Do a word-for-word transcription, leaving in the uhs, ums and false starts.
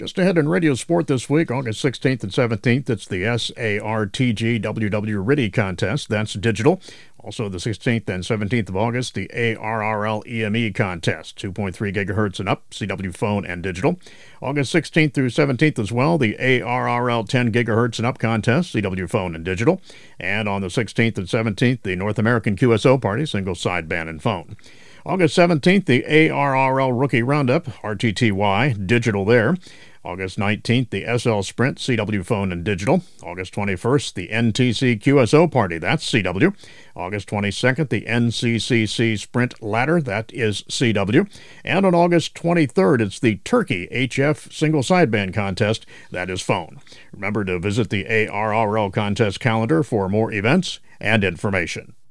Just ahead in radio sport this week, August sixteenth and seventeenth, it's the S A R T G W W R I D I contest. That's digital. Also, the sixteenth and seventeenth of August, the A R R L E M E contest, two point three gigahertz and up, C W phone and digital. August sixteenth through seventeenth as well, the A R R L ten gigahertz and up contest, C W phone and digital. And on the sixteenth and seventeenth, the North American Q S O party, single sideband and phone. August seventeenth, the A R R L Rookie Roundup, R T T Y, digital there. August nineteenth, the S L Sprint, C W phone and digital. August twenty-first, the N T C Q S O party, that's C W. August twenty-second, the N C C C Sprint Ladder, that is C W. And on August twenty-third, it's the Turkey H F single sideband contest, that is phone. Remember to visit the A R R L contest calendar for more events and information.